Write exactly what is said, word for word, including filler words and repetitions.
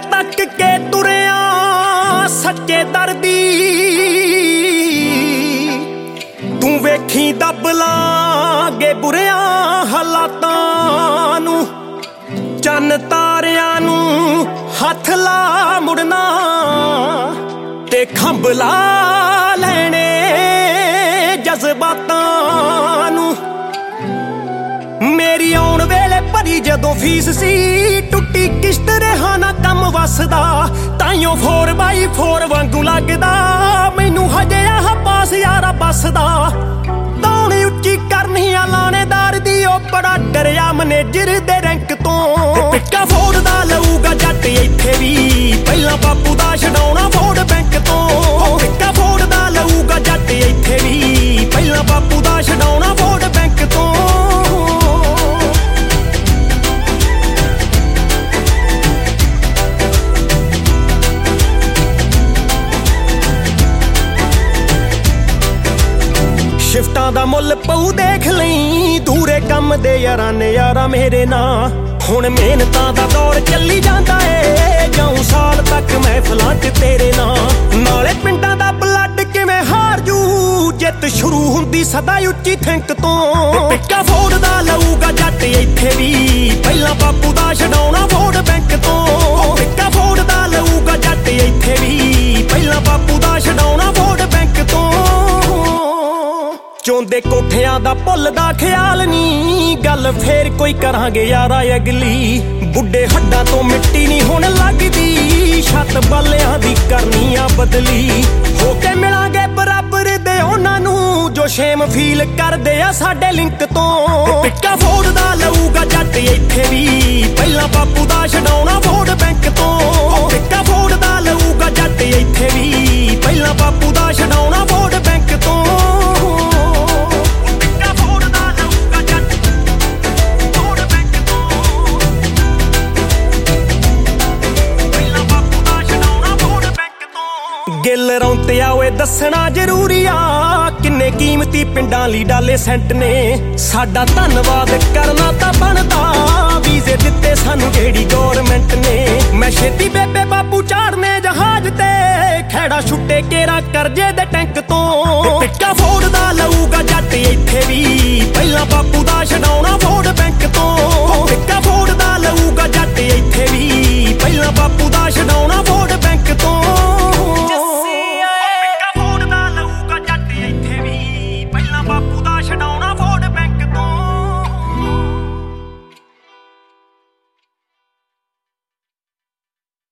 तक के तुरिया सच्चे दर्दी तू वेखी दब लांगे बुरिया हालातां नूं चन्न तारियां नूं हथ ला मुड़ना ते खंभ ला लैणे जज्बातां नूं मेरी आउण वेले भरी जदों फीस सी टुट्टी किश्त रहा ना कम वसदा ताइयों फोर बाई फोर वांगू लगदा मैनू हजे आह पास यारा बसदा दौड़ी उच्ची करनी आ लाणेदार दी ओ बड़ा डरिया मैनेजर दे रैंक तो पिक्का फोड़दा लऊगा जट इत्थे भी पहला बापू दा छडाउणा वोट बैंक तो पिक्का फोड़दा लऊगा जट इत्थे भी पहला बापू दा छडाउणा वोट बैंक तो शिफ्टां दा मुल पऊ देख लई दूरे कम दे यारां ने यारा मेरे नां हुण मेहनतां दा दौर चली जांदा ए जाऊं साल तक महफिलां च तेरे नां नाले पिंडां दा ब्लड किवें हार जू जित शुरू हुंदी सदा उच्ची थिंक तो पिक्का फोड़दा लऊगा जट इत्थे भी पहला बापू दा छडाउणा वोट बैंक तो पिक्का फोड़दा लऊगा जट इत्थे भी पहला बापू दा छडाउणा वोट बैंक तो चोंदे कोठियां दा भुलदा ख्याल नी गल फेर कोई करांगे यारा अगली बुढ़े हड्डां तो मिट्टी नी होण लगदी छत बालियां दी करनी आ बदली होके मिलांगे बराबर दे उन्हां नूं जो शेम फील करदे आ साडे लिंक तो पिक्का फोड़दा लऊगा जट इत्थे भी पहला बापू दा छडाउणा वोट बैंक तो पिक्का फोड़दा लऊगा जट इत्थे भी पहला बापू दा छडाउणा वोट बैंक तो गिल रौंतिया ओए दसना जरूरी आ किन्ने कीमती पिंडां लई डाले सेंट ने साडा धन्नवाद करना तां बनदा वीजे दित्ते सानू जेड़ी गौरमेंट ने मैं छेती बेबे बापू चाड़ने जहाज ते खैड़ा छुट्टे केरा करजे दे टैंक तो पिक्का फोड़दा लऊगा जट इत्थे भी पहला बापू दा छडाउणा वोट बैंक तो पिक्का फोड़दा लऊगा जट इत्थे भी पहला बापू